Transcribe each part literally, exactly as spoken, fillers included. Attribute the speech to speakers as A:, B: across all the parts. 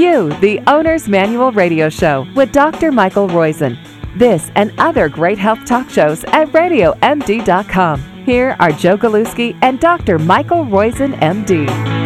A: to the Owner's Manual Radio Show with Doctor Michael Roizen. This and other great health talk shows at radio m d dot com. Here are Joe Galuski and Doctor Michael Roizen, M D.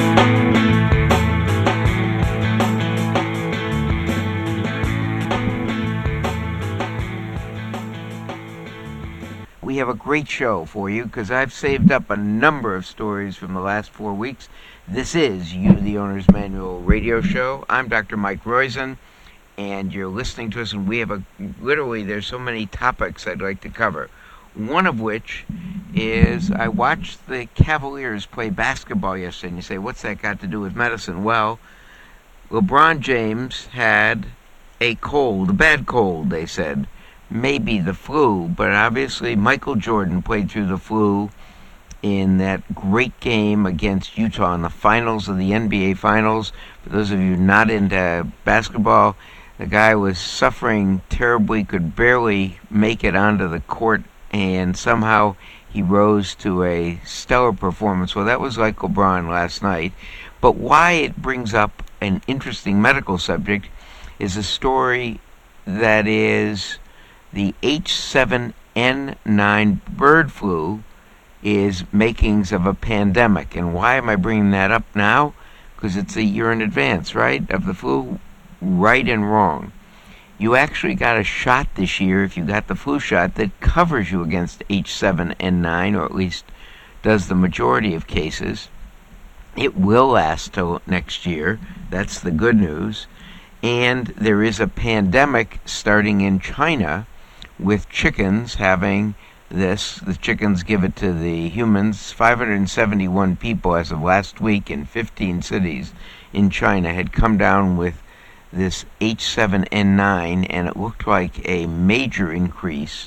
B: We have a great show for you because I've saved up a number of stories from the last four weeks. This is You, the Owner's Manual Radio Show. I'm Doctor Mike Roizen, and you're listening to us, and we have a, literally, there's so many topics I'd like to cover. One of which is I watched the Cavaliers play basketball yesterday, and you say, what's that got to do with medicine? Well, LeBron James had a cold, a bad cold, they said. Maybe the flu, but obviously Michael Jordan played through the flu in that great game against Utah in the finals of the N B A Finals. For those of you not into basketball, the guy was suffering terribly, could barely make it onto the court, and somehow he rose to a stellar performance. Well, that was like LeBron last night. But why it brings up an interesting medical subject is a story that is the H seven N nine bird flu is makings of a pandemic. And why am I bringing that up now? Because it's a year in advance, right, of the flu. Right and wrong. You actually got a shot this year, if you got the flu shot, that covers you against H seven N nine, or at least does the majority of cases. It will last till next year. That's the good news. And there is a pandemic starting in China with chickens having this. The chickens give it to the humans. five hundred seventy-one people as of last week in fifteen cities in China had come down with this H seven N nine, and it looked like a major increase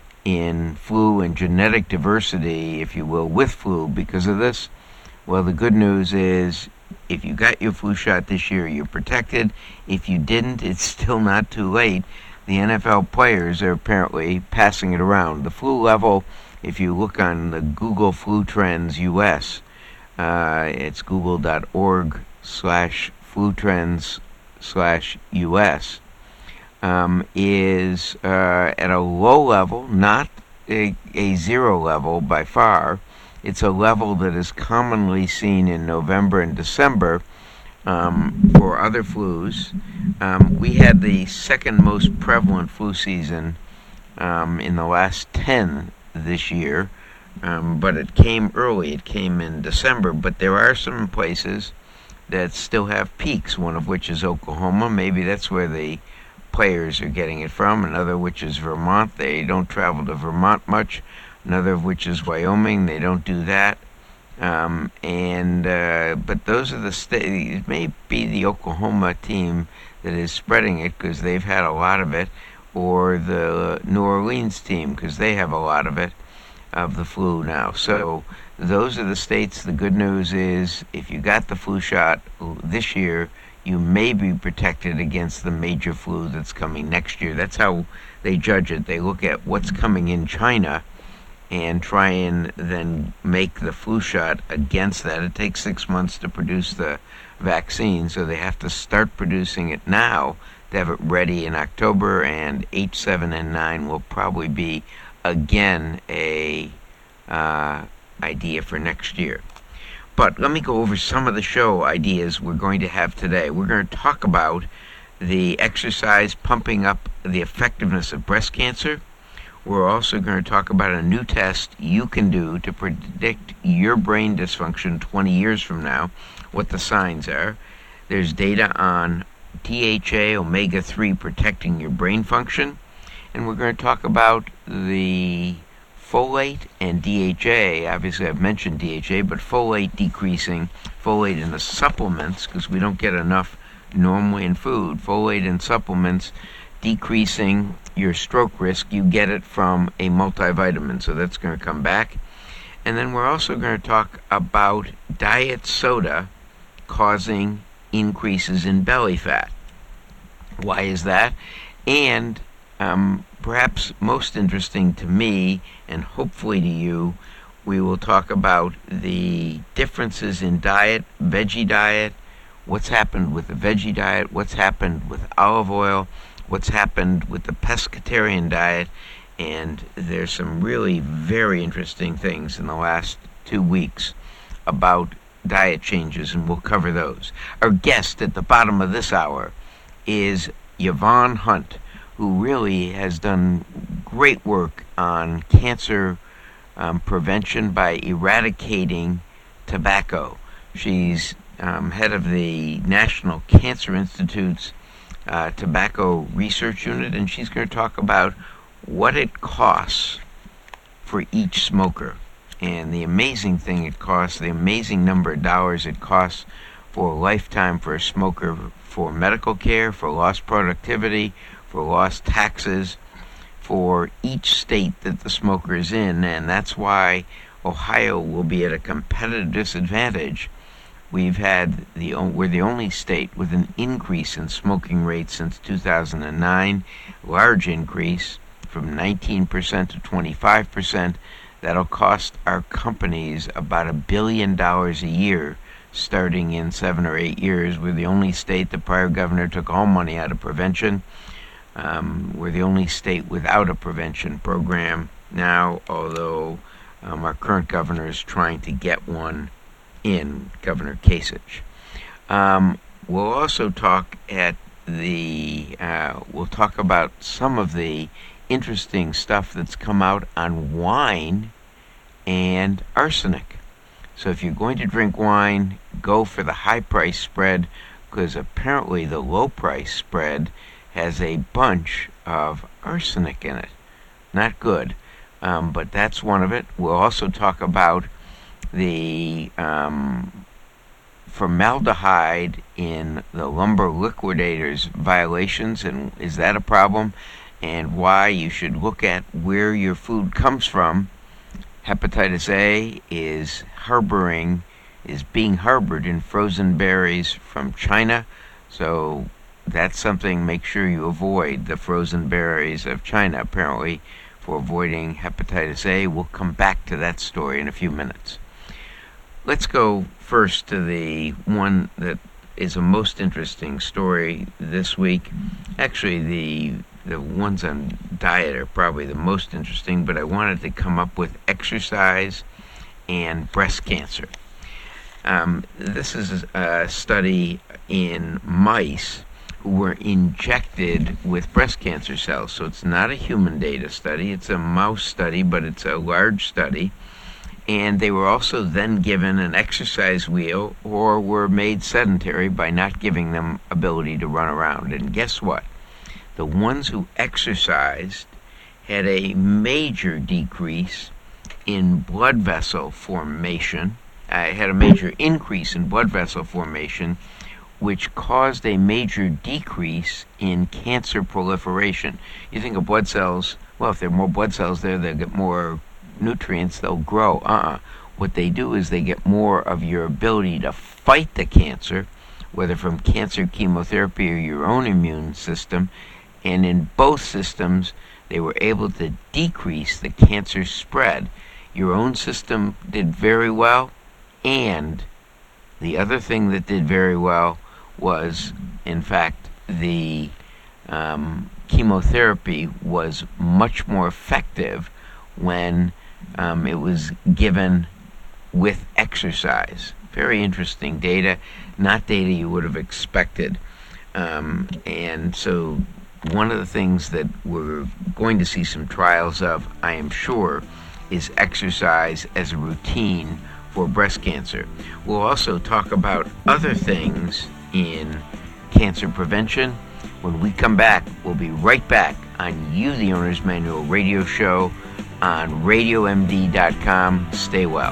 B: in flu and genetic diversity, if you will, with flu because of this. Well, the good news is if you got your flu shot this year, you're protected. If you didn't, it's still not too late. The N F L players are apparently passing it around. The flu level, if you look on the Google Flu Trends U S, uh, it's google.org slash flu trends slash US, um, is uh, at a low level, not a, a zero level by far. It's a level that is commonly seen in November and December um, for other flus. Um, we had the second most prevalent flu season um, in the last ten this year, um, but it came early. It came in December, but there are some places that still have peaks, one of which is Oklahoma. Maybe that's where the players are getting it from. Another which is Vermont. They don't travel to Vermont much. Another of which is Wyoming. They don't do that. Um, and uh, but those are the states. It may be the Oklahoma team that is spreading it because they've had a lot of it, or the New Orleans team because they have a lot of it, of the flu now. So those are the states. The good news is if you got the flu shot this year, you may be protected against the major flu that's coming next year. That's how they judge it. They look at what's coming in China and try and then make the flu shot against that. It takes six months to produce the vaccine, so they have to start producing it now to have it ready in October, and H seven N nine will probably be, again, a uh, idea for next year. But let me go over some of the show ideas we're going to have today. We're going to talk about the exercise pumping up the effectiveness of breast cancer. We're also going to talk about a new test you can do to predict your brain dysfunction twenty years from now, what the signs are. There's data on D H A, omega three, protecting your brain function. And we're going to talk about the folate and D H A. Obviously, I've mentioned D H A, but folate decreasing, folate in the supplements, because we don't get enough normally in food. Folate in supplements decreasing your stroke risk. You get it from a multivitamin, so that's going to come back. And then we're also going to talk about diet soda causing increases in belly fat. Why is that? And um, perhaps most interesting to me, and hopefully to you, we will talk about the differences in diet, veggie diet, what's happened with the veggie diet, what's happened with olive oil, what's happened with the pescatarian diet, and there's some really very interesting things in the last two weeks about diet changes, and we'll cover those. Our guest at the bottom of this hour is Yvonne Hunt, who really has done great work on cancer um, prevention by eradicating tobacco. She's um, head of the National Cancer Institute's uh, Tobacco Research Unit, and she's going to talk about what it costs for each smoker and the amazing thing it costs, the amazing number of dollars it costs for a lifetime for a smoker, for medical care, for lost productivity, for lost taxes, for each state that the smoker is in, and that's why Ohio will be at a competitive disadvantage. We've had the we're the only state with an increase in smoking rates since two thousand nine, large increase from nineteen percent to twenty-five percent. That'll cost our companies about a billion dollars a year starting in seven or eight years. We're the only state, the prior governor took all money out of prevention. Um, we're the only state without a prevention program now, although um, our current governor is trying to get one in, Governor Kasich. Um, we'll also talk at the, uh, we'll talk about some of the interesting stuff that's come out on wine and arsenic. So if you're going to drink wine, go for the high price spread, because apparently the low price spread has a bunch of arsenic in it. Not good, um, but that's one of it. We'll also talk about the um, formaldehyde in the lumber liquidators violations, and is that a problem? And why you should look at where your food comes from. Hepatitis A is harboring, is being harbored in frozen berries from China. So that's something, make sure you avoid the frozen berries of China, apparently, for avoiding hepatitis A. We'll come back to that story in a few minutes. Let's go first to the one that is a most interesting story this week. Actually, the The ones on diet are probably the most interesting, but I wanted to come up with exercise and breast cancer. Um, this is a study in mice who were injected with breast cancer cells. So it's not a human data study, it's a mouse study, but it's a large study. And they were also then given an exercise wheel or were made sedentary by not giving them ability to run around. And guess what? The ones who exercised had a major decrease in blood vessel formation. Uh, had a major increase in blood vessel formation, which caused a major decrease in cancer proliferation. You think of blood cells, well, if there are more blood cells there, they'll get more nutrients, they'll grow. Uh-uh. What they do is they get more of your ability to fight the cancer, whether from cancer chemotherapy or your own immune system. And in both systems, they were able to decrease the cancer spread. Your own system did very well, and the other thing that did very well was, in fact, the um, chemotherapy was much more effective when um, it was given with exercise. Very interesting data, not data you would have expected. Um, and so one of the things that we're going to see some trials of, I am sure, is exercise as a routine for breast cancer. We'll also talk about other things in cancer prevention. When we come back, we'll be right back on You, the Owner's Manual radio show on radio m d dot com. Stay well.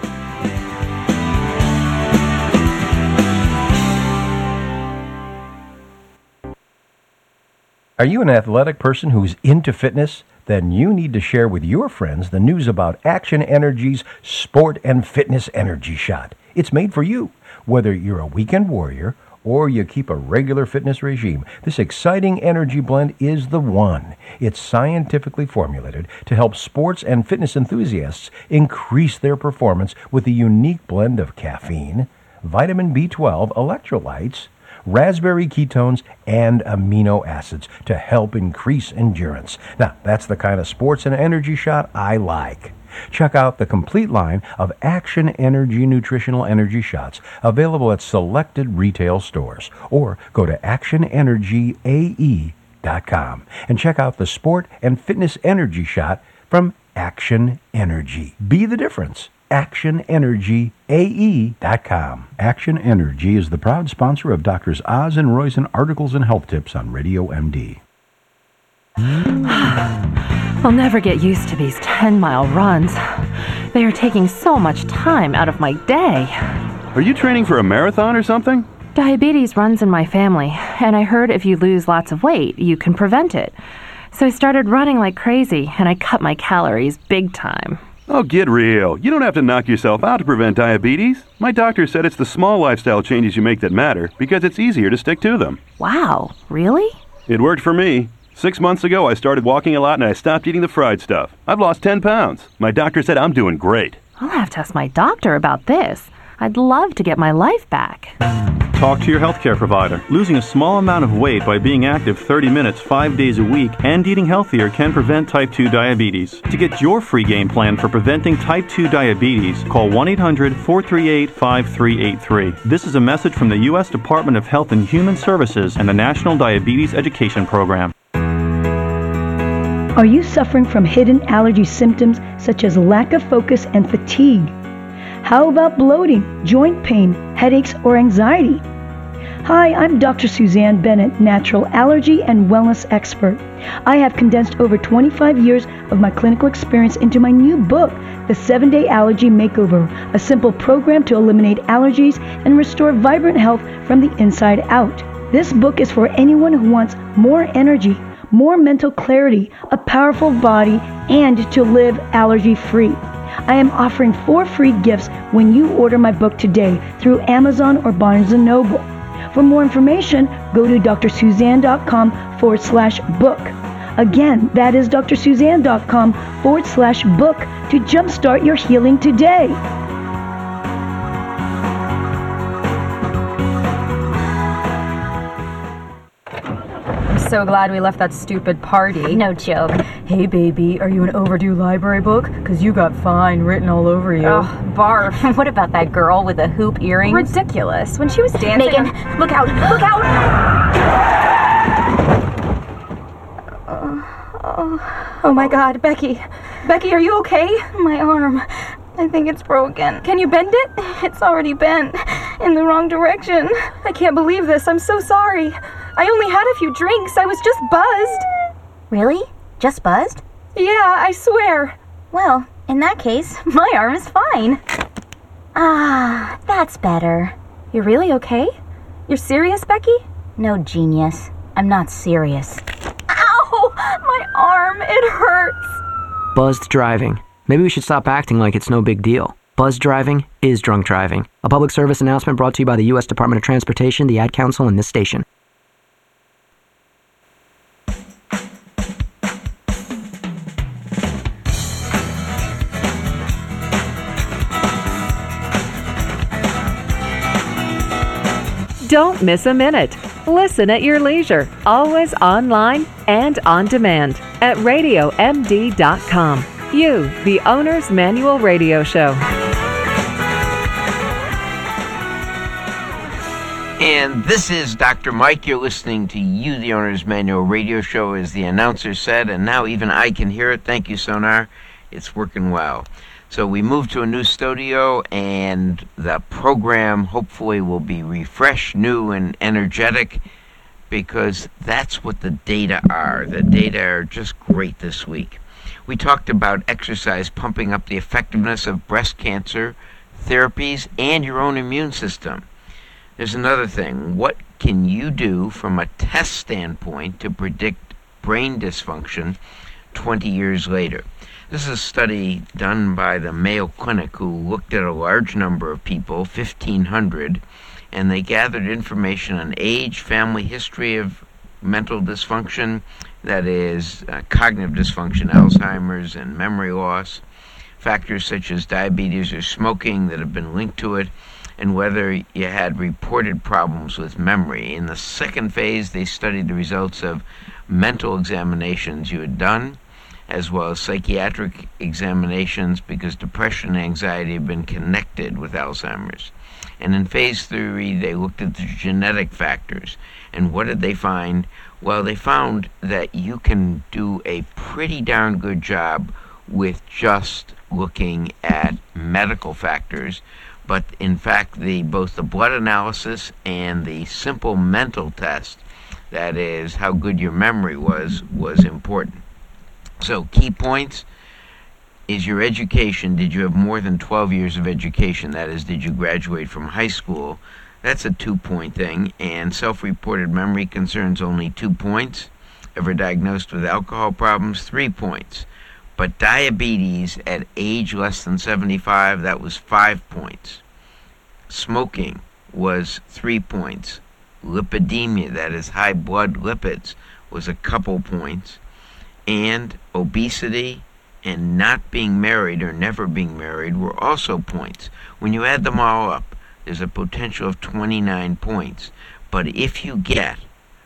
C: Are you an athletic person who's into fitness? Then you need to share with your friends the news about Action Energy's Sport and Fitness Energy Shot. It's made for you. Whether you're a weekend warrior or you keep a regular fitness regime, this exciting energy blend is the one. It's scientifically formulated to help sports and fitness enthusiasts increase their performance with a unique blend of caffeine, vitamin B twelve, electrolytes, raspberry ketones, and amino acids to help increase endurance. Now, that's the kind of sports and energy shot I like. Check out the complete line of Action Energy Nutritional Energy Shots available at selected retail stores, or go to action energy a e dot com and check out the Sport and Fitness Energy Shot from Action Energy. Be the difference. action energy a e dot com. Action Energy is the proud sponsor of Doctors Oz and Roizen Articles and Health Tips on Radio M D.
D: I'll never get used to these ten-mile runs. They are taking so much time out of my day.
E: Are you training for a marathon or something?
D: Diabetes runs in my family, and I heard if you lose lots of weight, you can prevent it. So I started running like crazy, and I cut my calories big time.
E: Oh, get real. You don't have to knock yourself out to prevent diabetes. My doctor said it's the small lifestyle changes you make that matter, because it's easier to stick to them.
D: Wow, really?
E: It worked for me. Six months ago, I started walking a lot and I stopped eating the fried stuff. I've lost ten pounds. My doctor said I'm doing great.
D: I'll have to ask my doctor about this. I'd love to get my life back.
F: Talk to your healthcare provider. Losing a small amount of weight by being active thirty minutes, five days a week, and eating healthier can prevent type two diabetes. To get your free game plan for preventing type two diabetes, call one eight hundred, four three eight, five three eight three. This is a message from the U S Department of Health and Human Services and the National Diabetes Education Program.
G: Are you suffering from hidden allergy symptoms such as lack of focus and fatigue? How about bloating, joint pain, headaches, or anxiety? Hi, I'm Doctor Suzanne Bennett, natural allergy and wellness expert. I have condensed over twenty-five years of my clinical experience into my new book, The seven-Day Allergy Makeover, a simple program to eliminate allergies and restore vibrant health from the inside out. This book is for anyone who wants more energy, more mental clarity, a powerful body, and to live allergy-free. I am offering four free gifts when you order my book today through Amazon or Barnes and Noble. For more information, go to drsuzanne.com forward slash book. Again, that is drsuzanne.com forward slash book to jumpstart your healing today.
H: So glad we left that stupid party.
I: No joke.
H: Hey baby, are you an overdue library book? Cause you got fine written all over you.
I: Oh, barf. What about that girl with the hoop earrings?
H: Ridiculous. When she was dancing...
I: Megan,
H: on...
I: look out, look out!
H: Oh, oh, oh my god, Becky. Becky, are you okay?
I: My arm. I think it's broken.
H: Can you bend it?
I: It's already bent. In the wrong direction.
H: I can't believe this. I'm so sorry. I only had a few drinks. I was just buzzed.
I: Really? Just buzzed?
H: Yeah, I swear.
I: Well, in that case, my arm is fine. Ah, that's better.
H: You're really okay? You're serious, Becky?
I: No, genius. I'm not serious.
H: Ow! My arm, it hurts.
J: Buzzed driving. Maybe we should stop acting like it's no big deal. Buzzed driving is drunk driving. A public service announcement brought to you by the U S Department of Transportation, the Ad Council, and this station.
A: Don't miss a minute. Listen at your leisure, always online and on demand at radio m d dot com. You, the Owner's Manual Radio Show.
B: And this is Doctor Mike. You're listening to You, the Owner's Manual Radio Show, as the announcer said, and now even I can hear it. Thank you, Sonar. It's working well. So we moved to a new studio, and the program hopefully will be refreshed, new, and energetic, because that's what the data are. The data are just great this week. We talked about exercise pumping up the effectiveness of breast cancer therapies and your own immune system. There's another thing. What can you do from a test standpoint to predict brain dysfunction twenty years later? This is a study done by the Mayo Clinic, who looked at a large number of people, fifteen hundred, and they gathered information on age, family history of mental dysfunction, that is uh, cognitive dysfunction, Alzheimer's, and memory loss, factors such as diabetes or smoking that have been linked to it, and whether you had reported problems with memory. In the second phase, they studied the results of mental examinations you had done, as well as psychiatric examinations, because depression and anxiety have been connected with Alzheimer's. And in phase three, they looked at the genetic factors. And what did they find? Well, they found that you can do a pretty darn good job with just looking at medical factors, but in fact, the both the blood analysis and the simple mental test, that is how good your memory was, was important. So key points is your education. Did you have more than twelve years of education? That is, did you graduate from high school? That's a two-point thing. And self-reported memory concerns, only two points. Ever diagnosed with alcohol problems, three points. But diabetes at age less than seventy-five, that was five points. Smoking was three points. Lipidemia, that is high blood lipids, was a couple points. And obesity and not being married or never being married were also points. When you add them all up, there's a potential of twenty-nine points. But if you get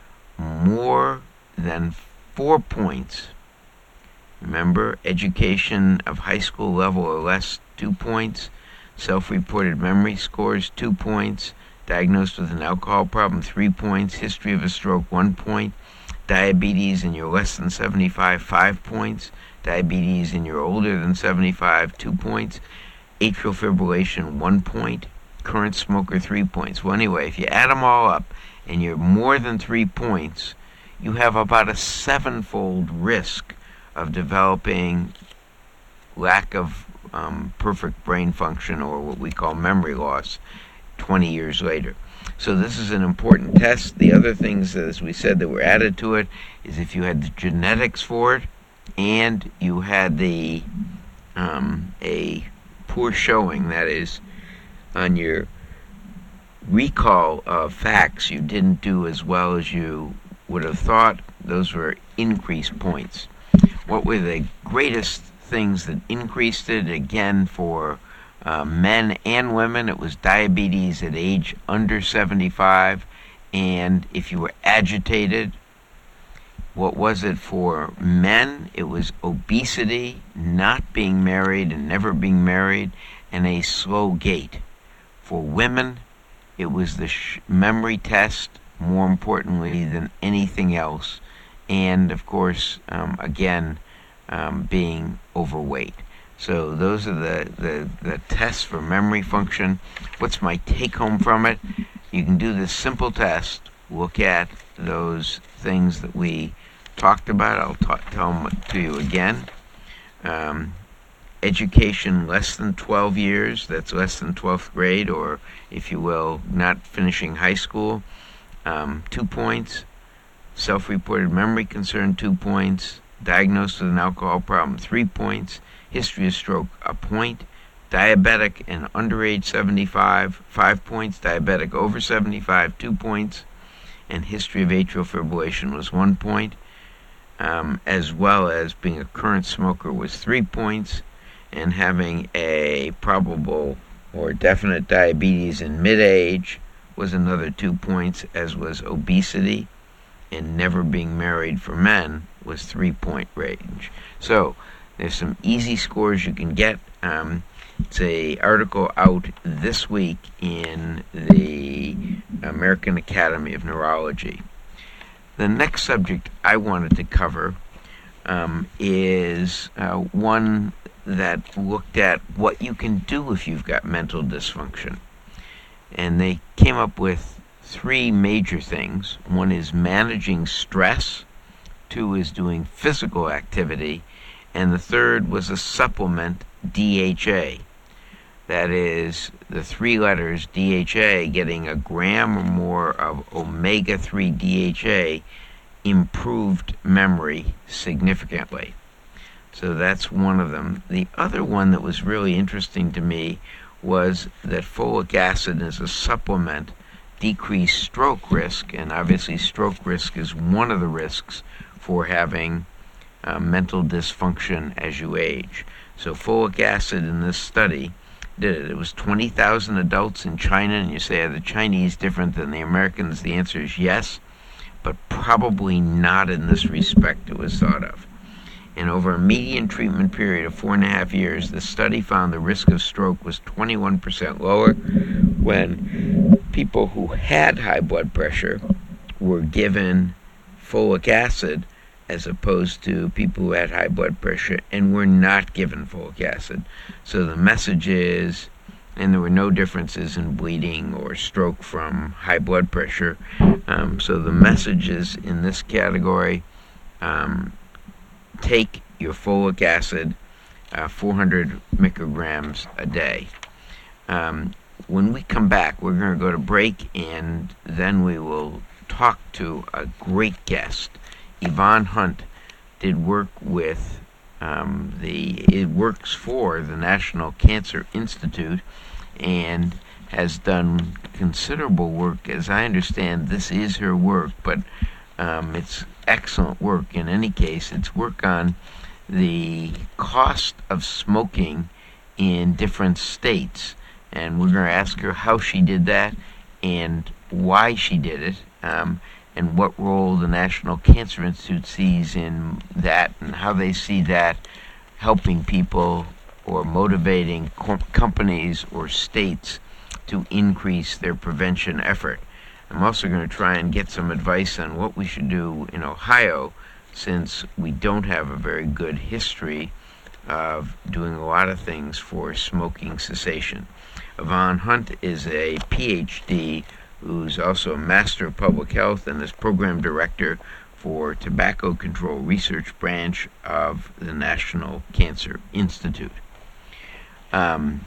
B: more than four points, remember, education of high school level or less, two points. Self-reported memory scores, two points. Diagnosed with an alcohol problem, three points. History of a stroke, one point. Diabetes and you're less than seventy-five, five points. Diabetes and you're older than seventy-five, two points. Atrial fibrillation, one point. Current smoker, three points. Well, anyway, if you add them all up and you're more than three points, you have about a sevenfold risk of developing lack of um, perfect brain function, or what we call memory loss, twenty years later. So this is an important test. The other things, as we said, that were added to it is if you had the genetics for it and you had the um, a poor showing, that is, on your recall of facts, you didn't do as well as you would have thought, those were increased points. What were the greatest things that increased it? Again, for uh, men and women, it was diabetes at age under seventy-five, and if you were agitated. What was it for men? It was obesity, not being married and never being married, and a slow gait. For women, it was the sh- memory test, more importantly than anything else, and of course, um, again, um, being overweight. So those are the, the, the tests for memory function. What's my take home from it? You can do this simple test, look at those things that we talked about. I'll ta- tell them to you again. Um, education less than twelve years, that's less than twelfth grade, or if you will, not finishing high school, um, two points. Self-reported memory concern, two points. Diagnosed with an alcohol problem, three points. History of stroke, a point. Diabetic and under age seventy-five, five points. Diabetic over seventy-five, two points. And history of atrial fibrillation was one point. Um, as well as being a current smoker was three points. And having a probable or definite diabetes in mid-age was another two points, as was obesity. And never being married for men was three-point range. So there's some easy scores you can get. Um, it's a article out this week in the American Academy of Neurology. The next subject I wanted to cover um, is uh, one that looked at what you can do if you've got mental dysfunction. And they came up with three major things. One is managing stress. Two is doing physical activity. And the third was a supplement, D H A. That is, the three letters D H A, getting a gram or more of omega three D H A improved memory significantly. So that's one of them. The other one that was really interesting to me was that folic acid as a supplement decreased stroke risk, and obviously stroke risk is one of the risks for having uh, mental dysfunction as you age. So folic acid in this study did it. It was twenty thousand adults in China, and you say, are the Chinese different than the Americans? The answer is yes, but probably not in this respect it was thought of. And over a median treatment period of four and a half years, the study found the risk of stroke was twenty-one percent lower when people who had high blood pressure were given folic acid as opposed to people who had high blood pressure and were not given folic acid. So the message is, and there were no differences in bleeding or stroke from high blood pressure. Um, so the message is in this category, um, take your folic acid, uh, four hundred micrograms a day. Um, when we come back, we're going to go to break, and then we will talk to a great guest. Yvonne Hunt did work with um, the, it works for the National Cancer Institute and has done considerable work. As I understand, this is her work, but um, it's excellent work. In any case, it's work on the cost of smoking in different states. And we're going to ask her how she did that and why she did it, um, and what role the National Cancer Institute sees in that, and how they see that helping people or motivating co- companies or states to increase their prevention effort. I'm also going to try and get some advice on what we should do in Ohio, since we don't have a very good history of doing a lot of things for smoking cessation. Yvonne Hunt is a P H D who's also a Master of Public Health and is Program Director for Tobacco Control Research Branch of the National Cancer Institute. Um,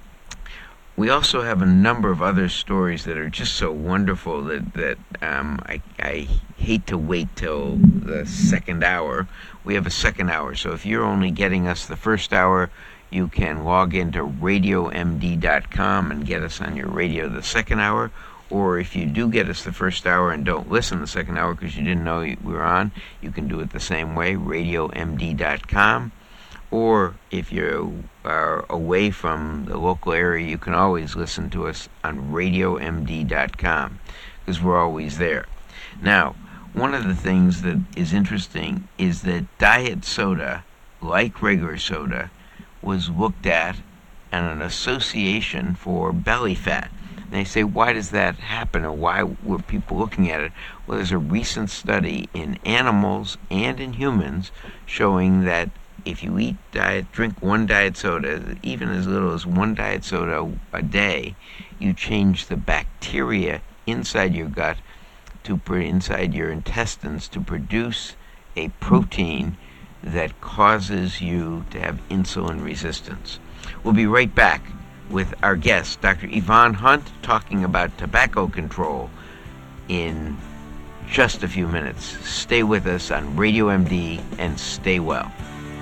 B: we also have a number of other stories that are just so wonderful that, that um, I, I hate to wait till the second hour. We have a second hour, so if you're only getting us the first hour, you can log into radio M D dot com and get us on your radio the second hour. Or if you do get us the first hour and don't listen the second hour because you didn't know we were on, you can do it the same way, radio M D dot com. Or if you are away from the local area, you can always listen to us on radio M D dot com because we're always there. Now, one of the things that is interesting is that diet soda, like regular soda, was looked at and an association for belly fat. And they say, why does that happen, or why were people looking at it? Well, there's a recent study in animals and in humans showing that if you eat diet, drink one diet soda, even as little as one diet soda a day, you change the bacteria inside your gut, to inside your intestines, to produce a protein that causes you to have insulin resistance. We'll be right back with our guest, Doctor Yvonne Hunt, talking about tobacco control in just a few minutes. Stay with us on Radio M D and stay well.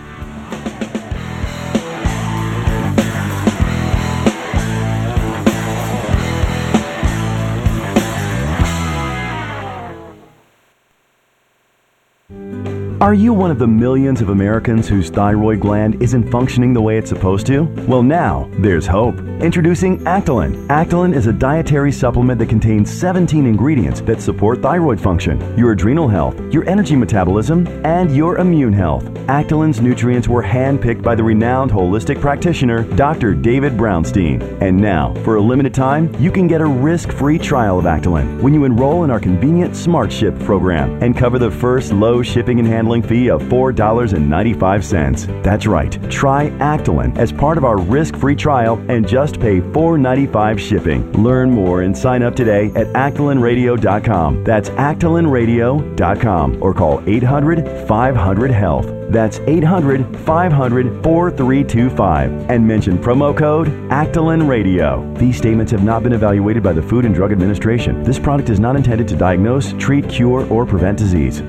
K: Are you one of the millions of Americans whose thyroid gland isn't functioning the way it's supposed to? Well, now there's hope. Introducing Actilin. Actilin is a dietary supplement that contains seventeen ingredients that support thyroid function, your adrenal health, your energy metabolism, and your immune health. Actilin's nutrients were handpicked by the renowned holistic practitioner, Doctor David Brownstein. And now, for a limited time, you can get a risk-free trial of Actilin when you enroll in our convenient Smart Ship program and cover the first low shipping and handling fee of four dollars and ninety-five cents. That's right. Try Actilin as part of our risk-free trial and just pay four dollars and ninety-five cents shipping. Learn more and sign up today at actilin radio dot com. That's actilin radio dot com or call eight hundred, five hundred, health. That's eight hundred, five hundred, four three two five and mention promo code ActilinRadio. These statements have not been evaluated by the Food and Drug Administration. This product is not intended to diagnose, treat, cure, or prevent disease.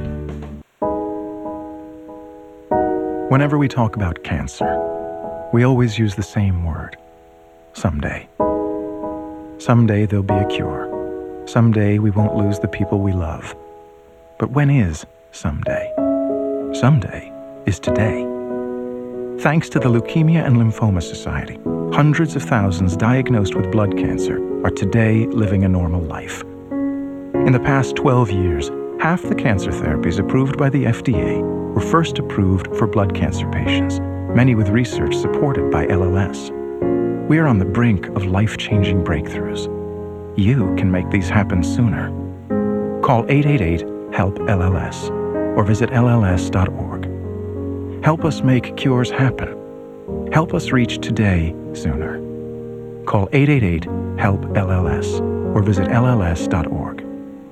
L: Whenever we talk about cancer, we always use the same word. Someday. Someday there'll be a cure. Someday we won't lose the people we love. But when is someday? Someday is today. Thanks to the Leukemia and Lymphoma Society, hundreds of thousands diagnosed with blood cancer are today living a normal life. In the past twelve years, half the cancer therapies approved by the F D A were first approved for blood cancer patients, many with research supported by L L S. We are on the brink of life-changing breakthroughs. You can make these happen sooner. Call eight eight eight, HELP L L S or visit L L S dot org. Help us make cures happen. Help us reach today sooner. Call eight eight eight, HELP L L S or visit L L S dot org.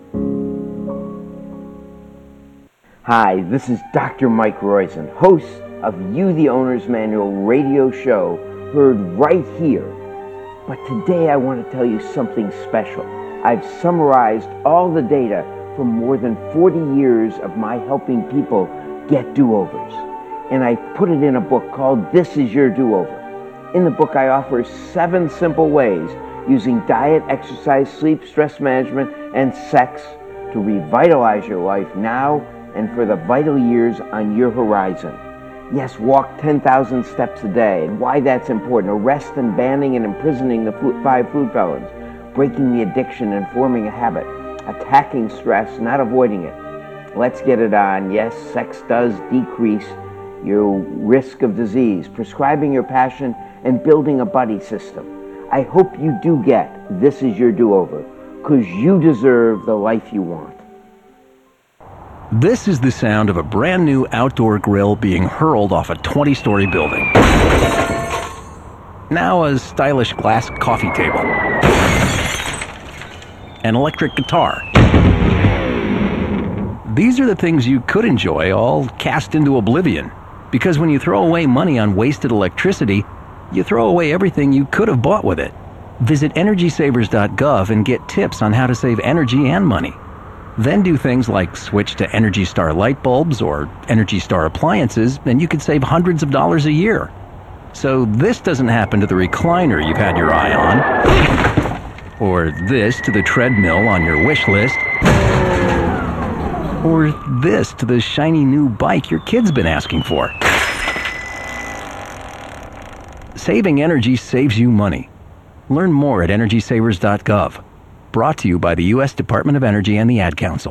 B: Hi, this is Doctor Mike Roizen, host of You the Owner's Manual radio show, heard right here. But today I want to tell you something special. I've summarized all the data from more than forty years of my helping people get do-overs. And I put it in a book called This Is Your Do-Over. In the book I offer seven simple ways using diet, exercise, sleep, stress management, and sex to revitalize your life now and for the vital years on your horizon. Yes, walk ten thousand steps a day, and why that's important. Arrest and banning and imprisoning the five food felons. Breaking the addiction and forming a habit. Attacking stress, not avoiding it. Let's get it on. Yes, sex does decrease your risk of disease. Prescribing your passion and building a buddy system. I hope you do get This Is Your Do-Over, because you deserve the life you want.
C: This is the sound of a brand new outdoor grill being hurled off a twenty-story building. Now a stylish glass coffee table. An electric guitar. These are the things you could enjoy, all cast into oblivion. Because when you throw away money on wasted electricity, you throw away everything you could have bought with it. Visit energy savers dot gov and get tips on how to save energy and money. Then do things like switch to Energy Star light bulbs or Energy Star appliances, and you could save hundreds of dollars a year. So this doesn't happen to the recliner you've had your eye on, or this to the treadmill on your wish list, or this to the shiny new bike your kid's been asking for. Saving energy saves you money. Learn more at energy savers dot gov. Brought to you by the U S Department of Energy and the Ad Council.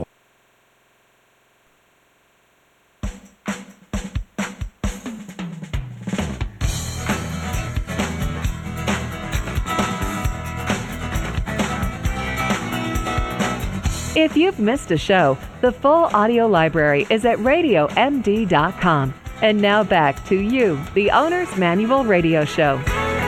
A: If you've missed a show, the full audio library is at radio m d dot com. And now back to You, the Owner's Manual radio show.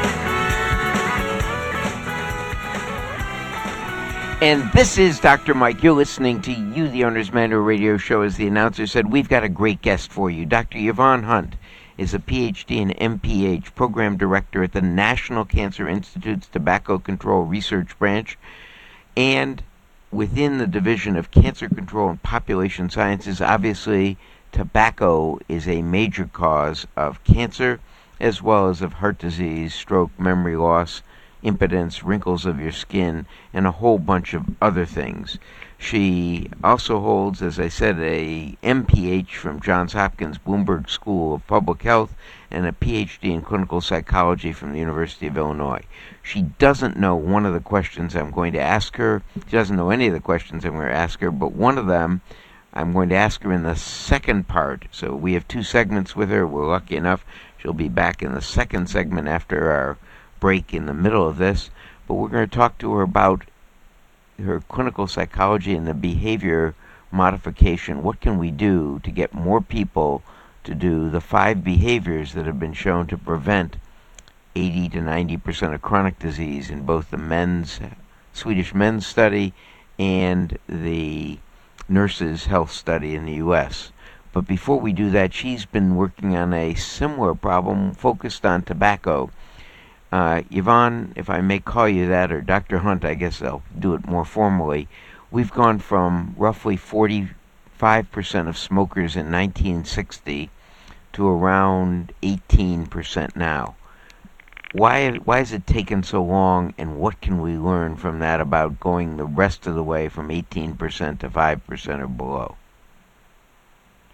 B: And this is Doctor Mike. You're listening to You, the Owner's Manual radio show. As the announcer said, we've got a great guest for you. Doctor Yvonne Hunt is a P H D and M P H program director at the National Cancer Institute's Tobacco Control Research Branch, and within the Division of Cancer Control and Population Sciences. Obviously, tobacco is a major cause of cancer, as well as of heart disease, stroke, memory loss, impotence, wrinkles of your skin, and a whole bunch of other things. She also holds, as I said, a M P H from Johns Hopkins Bloomberg School of Public Health and a P H D in clinical psychology from the University of Illinois. She doesn't know one of the questions I'm going to ask her. She doesn't know any of the questions I'm going to ask her, but one of them I'm going to ask her in the second part. So we have two segments with her. We're lucky enough she'll be back in the second segment after our break in the middle of this, but we're going to talk to her about her clinical psychology and the behavior modification. What can we do to get more people to do the five behaviors that have been shown to prevent eighty to ninety percent of chronic disease in both the men's Swedish men's study and the nurses' health study in the U S. But before we do that, she's been working on a similar problem focused on tobacco. Uh, Yvonne, if I may call you that, or Doctor Hunt, I guess I'll do it more formally. We've gone from roughly forty-five percent of smokers in nineteen sixty to around eighteen percent now. Why, why has it taken so long, and what can we learn from that about going the rest of the way from eighteen percent to five percent or below?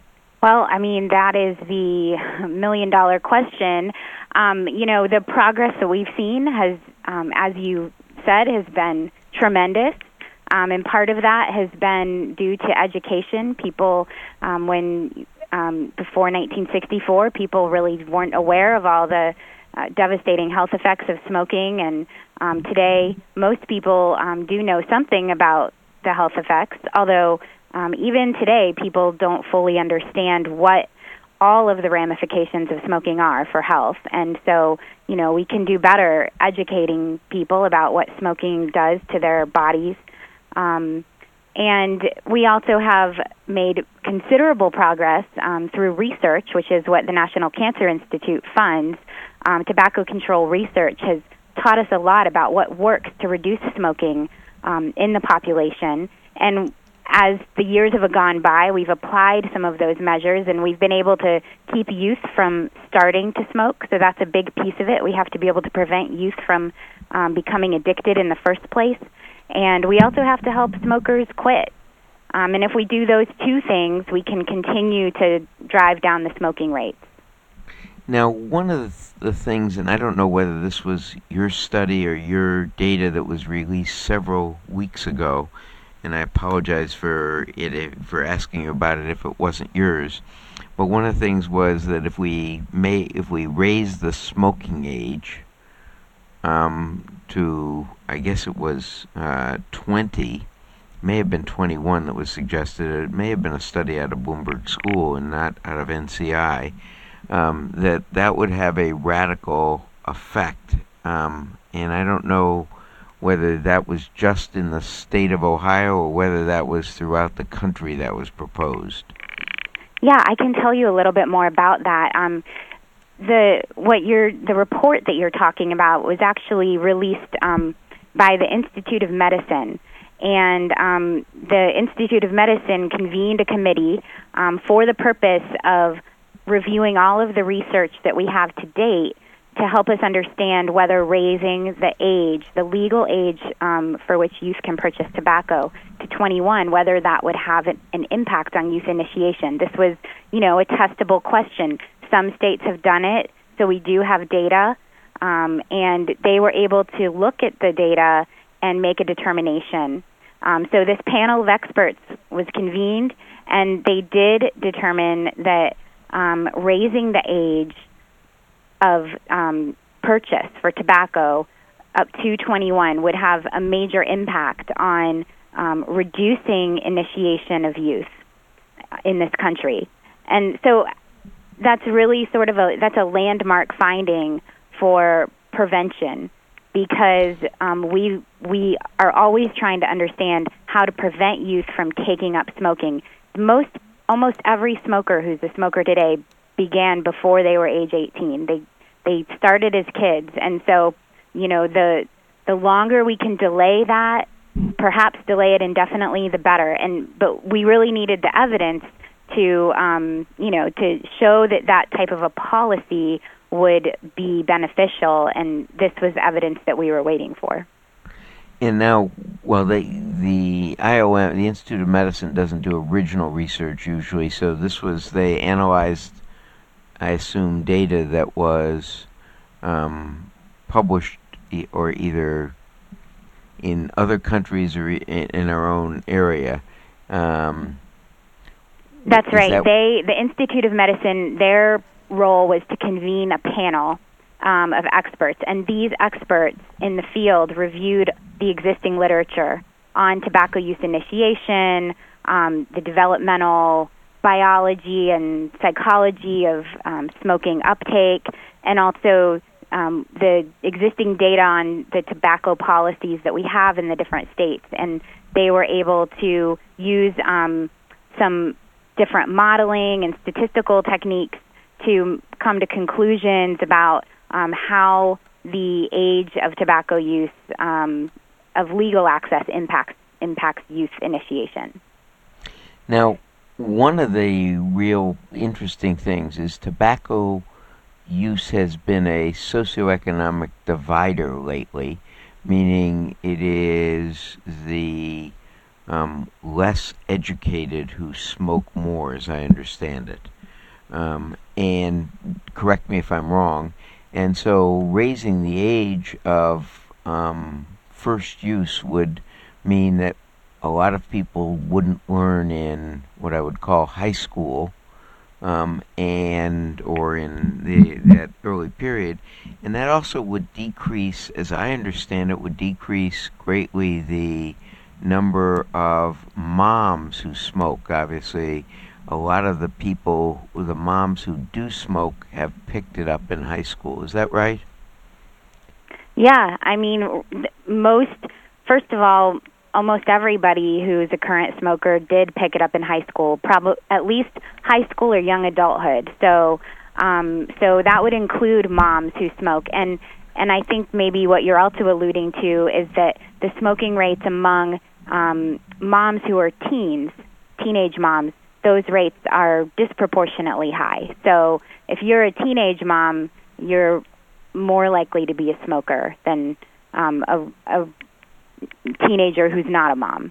M: Well, I mean, that is the million-dollar question. Um, you know, the progress that we've seen has, um, as you said, has been tremendous. Um, and part of that has been due to education. People, um, when um, before nineteen sixty-four, people really weren't aware of all the uh, devastating health effects of smoking. And um, today, most people um, do know something about the health effects, although um, even today, people don't fully understand what all of the ramifications of smoking are for health. And so, you know, we can do better educating people about what smoking does to their bodies. Um, and we also have made considerable progress um, through research, which is what the National Cancer Institute funds. Um, tobacco control research has taught us a lot about what works to reduce smoking um, in the population. And as the years have gone by, we've applied some of those measures, and we've been able to keep youth from starting to smoke. So that's a big piece of it. We have to be able to prevent youth from um, becoming addicted in the first place. And we also have to help smokers quit. Um, and if we do those two things, we can continue to drive down the smoking rates.
B: Now, one of the, th- the things, and I don't know whether this was your study or your data that was released several weeks ago, and I apologize for it if, for asking you about it if it wasn't yours. But one of the things was that if we may, if we raise the smoking age um, to, I guess it was uh, twenty, may have been twenty-one that was suggested. It may have been a study out of Bloomberg School and not out of N C I. Um, that that would have a radical effect, um, and I don't know whether that was just in the state of Ohio or whether that was throughout the country that was proposed.
M: Yeah, I can tell you a little bit more about that. Um, the what you're the report that you're talking about was actually released um, by the Institute of Medicine, and um, the Institute of Medicine convened a committee um, for the purpose of reviewing all of the research that we have to date to help us understand whether raising the age, the legal age um, for which youth can purchase tobacco to twenty-one, whether that would have an, an impact on youth initiation. This was, you know, a testable question. Some states have done it, so we do have data, um, and they were able to look at the data and make a determination. Um, so this panel of experts was convened, and they did determine that um, raising the age of um, purchase for tobacco up to twenty-one would have a major impact on um, reducing initiation of youth in this country. And so that's really sort of a, that's a landmark finding for prevention, because um, we we are always trying to understand how to prevent youth from taking up smoking. Most, almost every smoker who's a smoker today began before they were age eighteen. They they started as kids, and so you know the the longer we can delay that, perhaps delay it indefinitely, the better. And but we really needed the evidence to um, you know to show that that type of a policy would be beneficial, and this was evidence that we were waiting for.
B: And now, well, they, the I O M, the Institute of Medicine, doesn't do original research usually, so this was, they analyzed, I assume, data that was um, published e- or either in other countries or in, in our own area. Um,
M: That's right.
B: That
M: they, the Institute of Medicine, their role was to convene a panel um, of experts, and these experts in the field reviewed the existing literature on tobacco use initiation, um, the developmental biology and psychology of um, smoking uptake, and also um, the existing data on the tobacco policies that we have in the different states. And they were able to use um, some different modeling and statistical techniques to come to conclusions about um, how the age of tobacco use um, of legal access impacts impacts youth initiation.
B: Now, one of the real interesting things is tobacco use has been a socioeconomic divider lately, meaning it is the um, less educated who smoke more, as I understand it. um, and correct me if I'm wrong. And so raising the age of um, first use would mean that a lot of people wouldn't learn in what I would call high school, um, and or in the that early period, and that also would decrease, as I understand it, would decrease greatly the number of moms who smoke. Obviously, a lot of the people, the moms who do smoke, have picked it up in high school. Is that right?
M: Yeah, I mean, most, first of all, almost everybody who's a current smoker did pick it up in high school, probably at least high school or young adulthood. So, um, so that would include moms who smoke. And and I think maybe what you're also alluding to is that the smoking rates among um, moms who are teens, teenage moms, those rates are disproportionately high. So if you're a teenage mom, you're more likely to be a smoker than um, a, a teenager who's not a mom.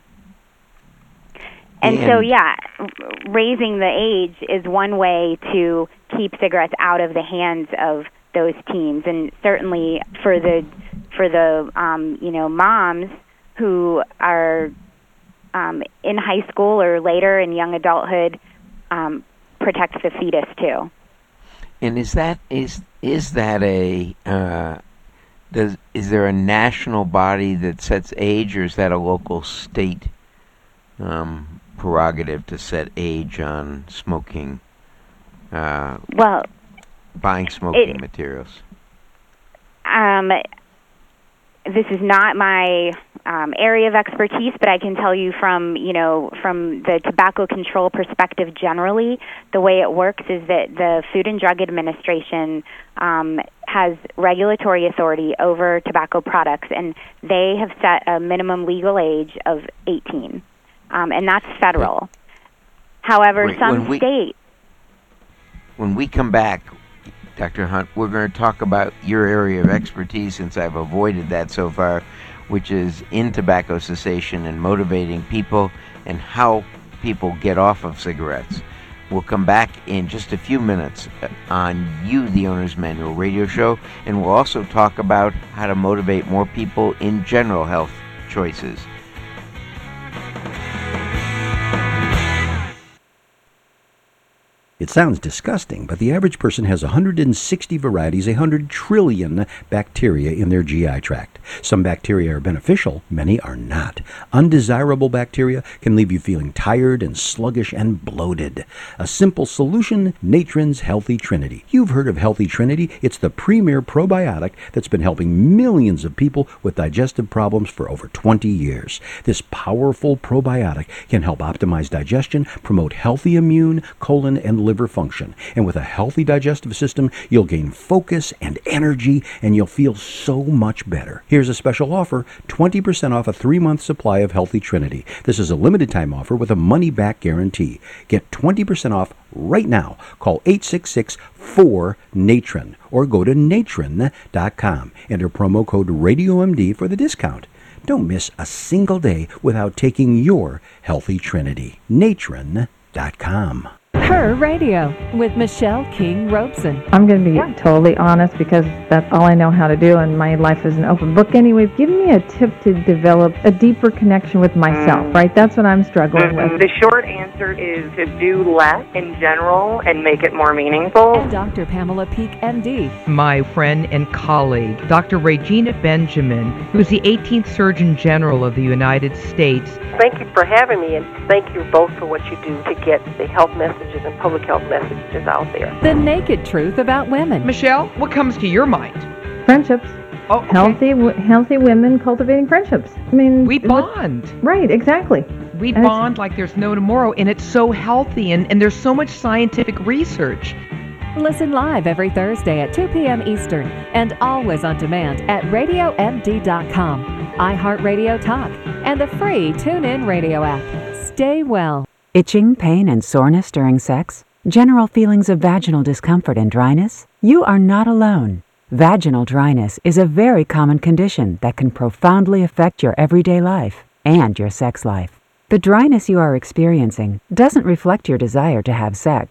M: And, and so, yeah, raising the age is one way to keep cigarettes out of the hands of those teens, and certainly for the for the um, you know moms who are um, in high school or later in young adulthood, um, protects the fetus too.
B: And is that is is that a uh, does is there a national body that sets age, or is that a local state um, prerogative to set age on smoking? Uh,
M: well,
B: buying smoking
M: it,
B: materials.
M: Um, this is not my um, area of expertise, but I can tell you from you know from the tobacco control perspective generally, the way it works is that the Food and Drug Administration um, has regulatory authority over tobacco products, and they have set a minimum legal age of eighteen, um, and that's federal. However,
B: Wait,
M: some
B: we,
M: states.
B: When we come back, Doctor Hunt, we're going to talk about your area of expertise, since I've avoided that so far, which is in tobacco cessation and motivating people and how people get off of cigarettes. We'll come back in just a few minutes on You, the Owner's Manual radio show, and we'll also talk about how to motivate more people in general health choices.
C: It sounds disgusting, but the average person has one hundred sixty varieties, one hundred trillion bacteria in their G I tract. Some bacteria are beneficial, many are not. Undesirable bacteria can leave you feeling tired and sluggish and bloated. A simple solution, Natron's Healthy Trinity. You've heard of Healthy Trinity. It's the premier probiotic that's been helping millions of people with digestive problems for over twenty years. This powerful probiotic can help optimize digestion, promote healthy immune, colon, and liver function. And with a healthy digestive system, you'll gain focus and energy, and you'll feel so much better. Here's a special offer, twenty percent off a three-month supply of Healthy Trinity. This is a limited-time offer with a money-back guarantee. Get twenty percent off right now. Call eight six six, four, Natron or go to natron dot com. Enter promo code Radio M D for the discount. Don't miss a single day without taking your Healthy Trinity. natron dot com.
A: Her Radio with Michelle King Robeson.
N: I'm going to be yeah. totally honest, because that's all I know how to do, and my life is an open book anyway. Give me a tip to develop a deeper connection with myself, mm. right? That's what I'm struggling
O: mm-hmm.
N: with.
O: The short answer is to do less in general and make it more meaningful.
A: And Doctor Pamela Peek, M D.
P: My friend and colleague, Doctor Regina Benjamin, who's the eighteenth Surgeon General of the United States.
Q: Thank you for having me, and thank you both for what you do to get the health messages and public health messages out there.
A: The naked truth about women.
P: Michelle, what comes to your mind?
N: Friendships.
P: Oh, okay.
N: Healthy, w- healthy women cultivating friendships. I mean,
P: we bond.
N: What, right, exactly.
P: We
N: and
P: bond like there's no tomorrow, and it's so healthy, and, and there's so much scientific research.
A: Listen live every Thursday at two p.m. Eastern and always on demand at radio m d dot com, iHeartRadio Talk, and the free TuneIn Radio app. Stay well.
R: Itching, pain, and soreness during sex? General feelings of vaginal discomfort and dryness? You are not alone. Vaginal dryness is a very common condition that can profoundly affect your everyday life and your sex life. The dryness you are experiencing doesn't reflect your desire to have sex.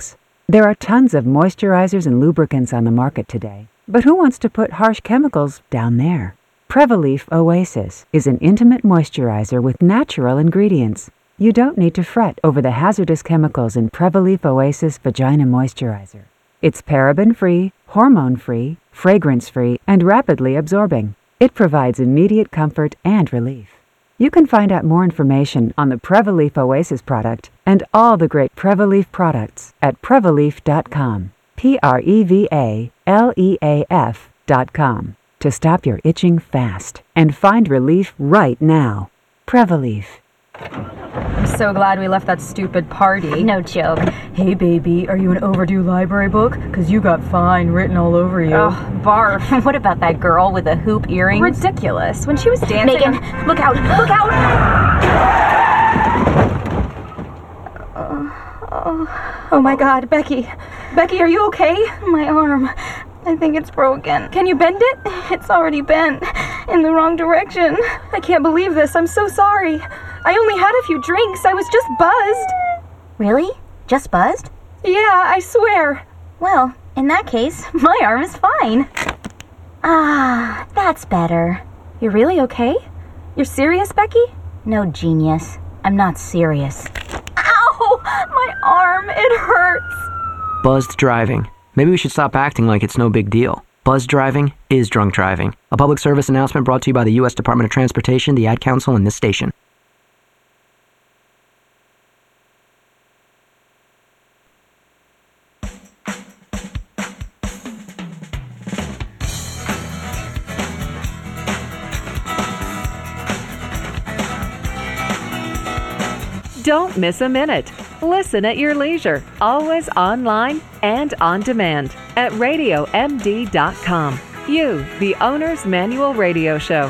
R: There are tons of moisturizers and lubricants on the market today, but who wants to put harsh chemicals down there? Prevaleaf Oasis is an intimate moisturizer with natural ingredients. You don't need to fret over the hazardous chemicals in Prevaleaf Oasis Vagina Moisturizer. It's paraben-free, hormone-free, fragrance-free, and rapidly absorbing. It provides immediate comfort and relief. You can find out more information on the Prevaleaf Oasis product and all the great Prevaleaf products at prevaleaf dot com. P R E V A L E A F dot com to stop your itching fast and find relief right now. Prevaleaf.
H: I'm so glad we left that stupid party.
I: No joke.
H: Hey, baby, are you an overdue library book? Because you got fine written all over you.
I: Oh, barf. What about that girl with the hoop earrings?
H: Ridiculous. When she was dancing...
I: Megan,
H: on...
I: look out! Look out!
H: Oh, oh, oh my God, Becky. Becky, are you okay?
I: My arm. I think it's broken.
H: Can you bend it?
I: It's already bent. In the wrong direction.
H: I can't believe this. I'm so sorry. I only had a few drinks. I was just buzzed.
I: Really? Just buzzed?
H: Yeah, I swear.
I: Well, in that case, my arm is fine. Ah, that's better.
H: You're really okay? You're serious, Becky?
I: No, genius. I'm not serious. Ow! My arm, it hurts.
J: Buzzed driving. Maybe we should stop acting like it's no big deal. Buzzed driving is drunk driving. A public service announcement brought to you by the U S Department of Transportation, the Ad Council, and this station.
A: Don't miss a minute. Listen at your leisure, always online and on demand at radio M D dot com. You, the Owner's Manual Radio Show.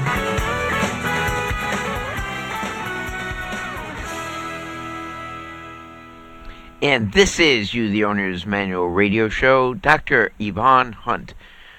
B: And this is You, the Owner's Manual Radio Show. Doctor Yvonne Hunt,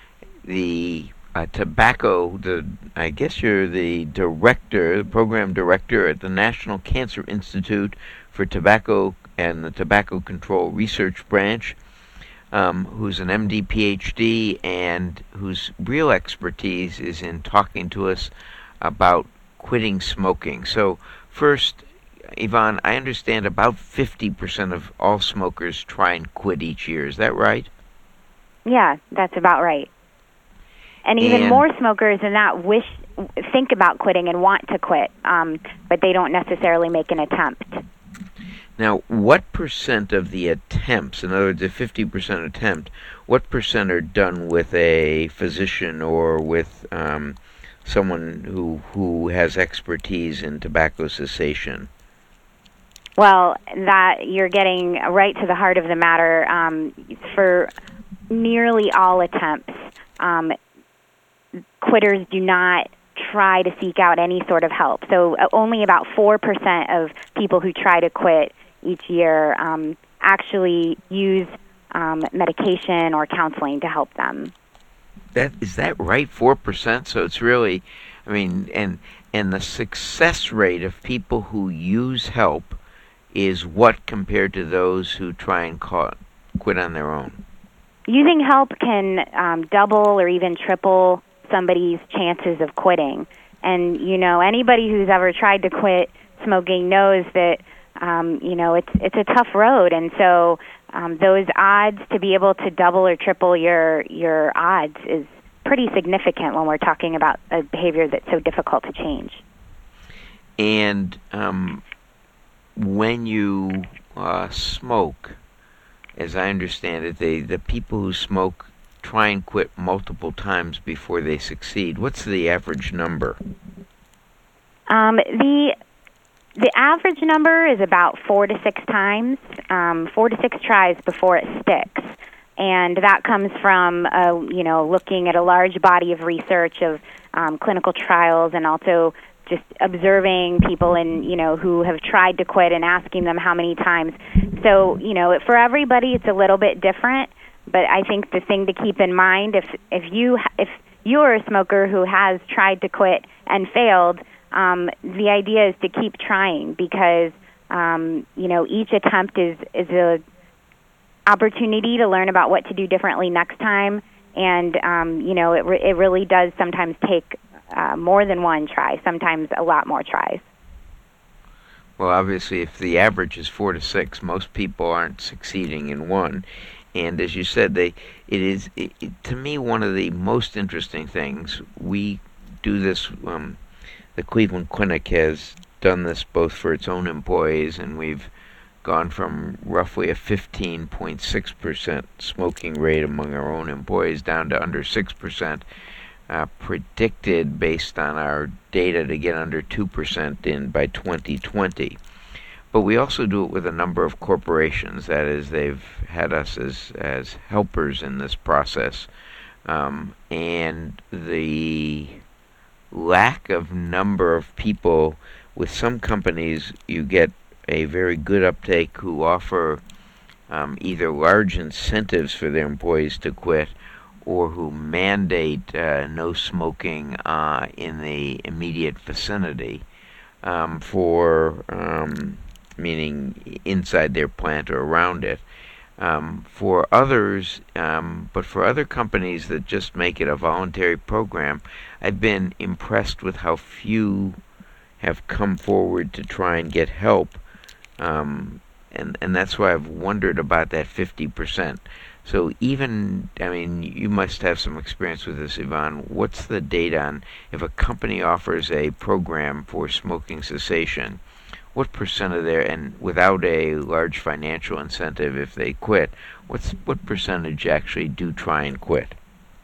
B: the uh, tobacco, the I guess you're the director, the program director at the National Cancer Institute for Tobacco and the Tobacco Control Research Branch, um, who's an M D, P H D, and whose real expertise is in talking to us about quitting smoking. So first, Yvonne, I understand about fifty percent of all smokers try and quit each year. Is that right?
M: Yeah, that's about right. And even
B: and
M: more smokers than that wish, think about quitting and want to quit, um, but they don't necessarily make an attempt.
B: Now, what percent of the attempts, in other words, a fifty percent attempt, what percent are done with a physician or with um, someone who who has expertise in tobacco cessation?
M: Well, that you're getting right to the heart of the matter. Um, for nearly all attempts, um, quitters do not try to seek out any sort of help. So uh, only about four percent of people who try to quit each year um, actually use um, medication or counseling to help them.
B: That is that right? Four percent. So it's really, I mean, and and the success rate of people who use help is what compared to those who try and ca- quit on their own?
M: Using help can um, double or even triple somebody's chances of quitting. And, you know, anybody who's ever tried to quit smoking knows that, um, you know, it's it's a tough road. And so um, those odds to be able to double or triple your, your odds is pretty significant when we're talking about a behavior that's so difficult to change.
B: And um, when you uh, smoke, as I understand it, they, the people who smoke try and quit multiple times before they succeed. What's the average number?
M: Um, the the average number is about four to six times, um, four to six tries before it sticks, and that comes from uh, you know looking at a large body of research of um, clinical trials and also just observing people in, you know, who have tried to quit and asking them how many times. So, you know, for everybody it's a little bit different, but I think the thing to keep in mind, if if you if you're a smoker who has tried to quit and failed, um, the idea is to keep trying because, um, you know, each attempt is, is a opportunity to learn about what to do differently next time. And, um, you know, it, re- it really does sometimes take uh, more than one try, sometimes a lot more tries.
B: Well, obviously, if the average is four to six, most people aren't succeeding in one. And as you said, they it is, it, it, to me, one of the most interesting things. We do this, um, the Cleveland Clinic has done this both for its own employees, and we've gone from roughly a fifteen point six percent smoking rate among our own employees down to under six percent, uh, predicted based on our data to get under two percent in by twenty twenty. But we also do it with a number of corporations. That is, they've had us as, as helpers in this process. Um, and the lack of number of people, with some companies you get a very good uptake who offer um, either large incentives for their employees to quit or who mandate uh, no smoking uh, in the immediate vicinity um, for, um, meaning inside their plant or around it. Um, for others, um, but for other companies that just make it a voluntary program, I've been impressed with how few have come forward to try and get help. Um, and, and that's why I've wondered about that fifty percent. So even, I mean, you must have some experience with this, Yvonne. What's the data on if a company offers a program for smoking cessation, what percent of their, and without a large financial incentive if they quit, what's what percentage actually do try and quit?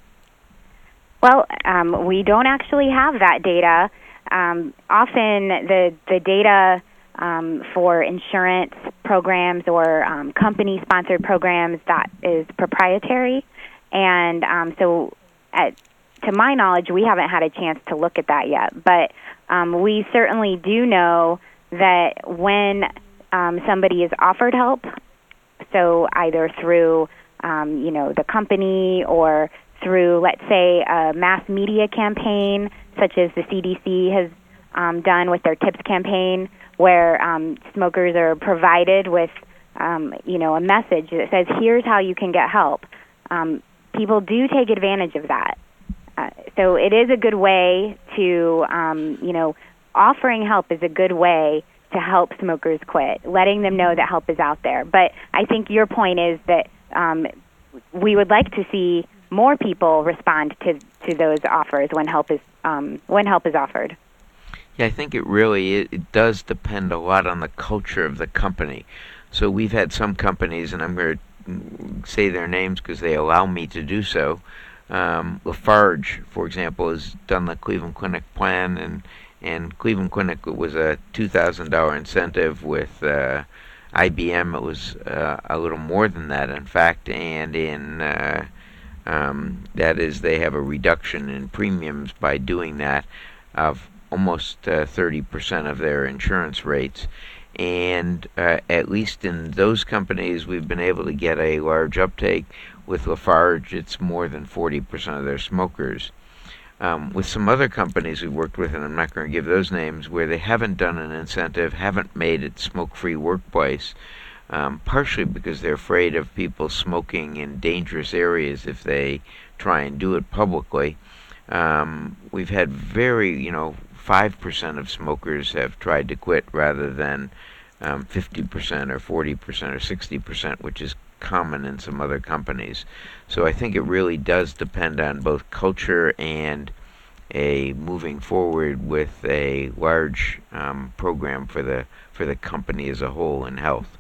M: Well, um, we don't actually have that data. Um, often the the data um, for insurance programs or um, company-sponsored programs, that is proprietary. And um, so at, to my knowledge, we haven't had a chance to look at that yet. But um, we certainly do know that when um, somebody is offered help, so either through um, you know the company or through, let's say, a mass media campaign, such as the C D C has um, done with their TIPS campaign, where um, smokers are provided with um, you know a message that says, "Here's how you can get help." Um, people do take advantage of that, uh, so it is a good way to um, you know. Offering help is a good way to help smokers quit, letting them know that help is out there. But I think your point is that um, we would like to see more people respond to, to those offers when help is um, when help is offered.
B: Yeah, I think it really it, it does depend a lot on the culture of the company. So we've had some companies, and I'm going to say their names because they allow me to do so. Um, Lafarge, for example, has done the Cleveland Clinic plan, and And Cleveland Clinic was a two thousand dollars incentive. With uh, I B M, it was uh, a little more than that, in fact. And in uh, um, that is, they have a reduction in premiums by doing that of almost uh, thirty percent of their insurance rates. And uh, at least in those companies, we've been able to get a large uptake. With Lafarge, it's more than forty percent of their smokers. Um, with some other companies we've worked with, and I'm not going to give those names, where they haven't done an incentive, haven't made it smoke-free workplace, um, partially because they're afraid of people smoking in dangerous areas if they try and do it publicly. Um, we've had very, you know, five percent of smokers have tried to quit rather than um, fifty percent or forty percent or sixty percent, which is common in some other companies. So I think it really does depend on both culture and a moving forward with a large um, program for the for the company as a whole in health.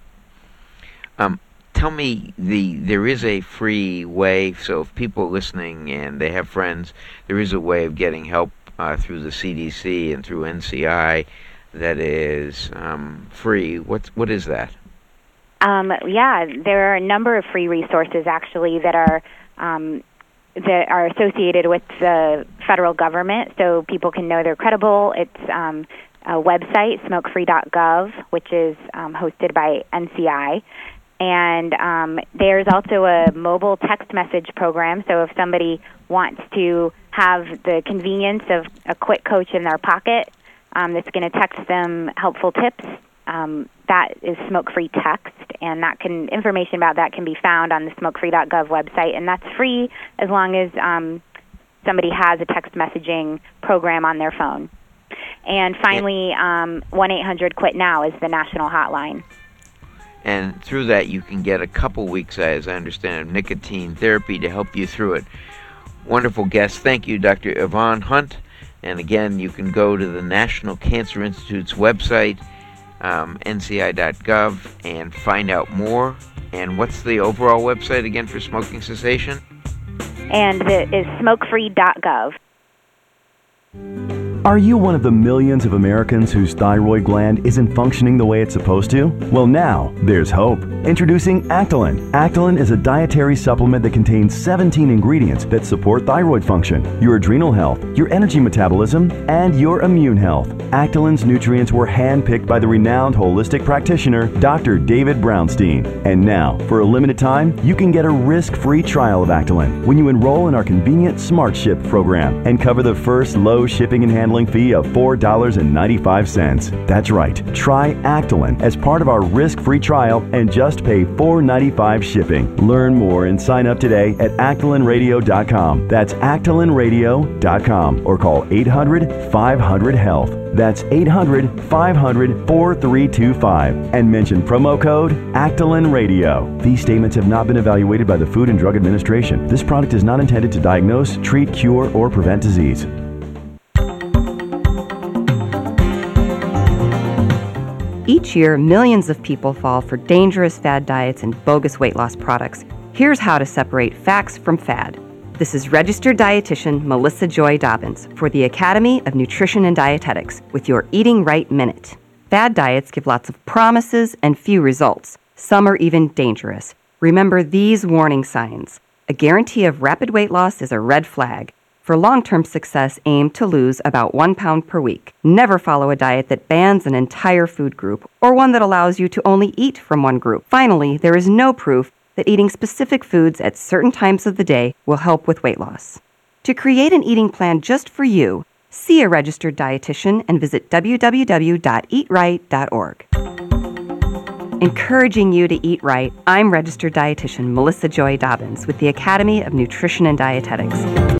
B: Um, tell me, the there is a free way, so if people are listening and they have friends, there is a way of getting help uh, through the C D C and through N C I that is um, free. What's, what is that?
M: Um, yeah, there are a number of free resources actually that are um, that are associated with the federal government, so people can know they're credible. It's um, a website, smoke free dot gov, which is um, hosted by N C I, and um, there's also a mobile text message program. So if somebody wants to have the convenience of a quick coach in their pocket um, that's going to text them helpful tips, Um, that is Smoke Free Text, and that can information about that can be found on the smoke free dot gov website, and that's free as long as um, somebody has a text messaging program on their phone. And finally, um, one eight hundred quit now is the national hotline.
B: And through that, you can get a couple weeks, as I understand, of nicotine therapy to help you through it. Wonderful guest. Thank you, Doctor Yvonne Hunt. And again, you can go to the National Cancer Institute's website, um, N C I dot gov, and find out more. And what's the overall website again for smoking cessation?
M: And it is smoke free dot gov.
K: Are you one of the millions of Americans whose thyroid gland isn't functioning the way it's supposed to? Well, now there's hope. Introducing Actilin. Actilin is a dietary supplement that contains seventeen ingredients that support thyroid function, your adrenal health, your energy metabolism, and your immune health. Actilin's nutrients were handpicked by the renowned holistic practitioner, Doctor David Brownstein. And now, for a limited time, you can get a risk-free trial of Actilin when you enroll in our convenient Smart Ship program and cover the first low shipping and handling fee of four dollars and ninety-five cents. That's right. Try Actilin as part of our risk-free trial and just pay four dollars and ninety-five cents shipping. Learn more and sign up today at actilin radio dot com. That's actilin radio dot com or call eight hundred five hundred health. That's eight hundred five hundred four three two five and mention promo code ActilinRadio. These statements have not been evaluated by the Food and Drug Administration. This product is not intended to diagnose, treat, cure, or prevent disease.
S: Each year, millions of people fall for dangerous fad diets and bogus weight loss products. Here's how to separate facts from fad. This is registered dietitian Melissa Joy Dobbins for the Academy of Nutrition and Dietetics with your Eating Right Minute. Fad diets give lots of promises and few results. Some are even dangerous. Remember these warning signs. A guarantee of rapid weight loss is a red flag. For long-term success, aim to lose about one pound per week. Never follow a diet that bans an entire food group or one that allows you to only eat from one group. Finally, there is no proof that eating specific foods at certain times of the day will help with weight loss. To create an eating plan just for you, see a registered dietitian and visit w w w dot eat right dot org. Encouraging you to eat right, I'm registered dietitian Melissa Joy Dobbins with the Academy of Nutrition and Dietetics.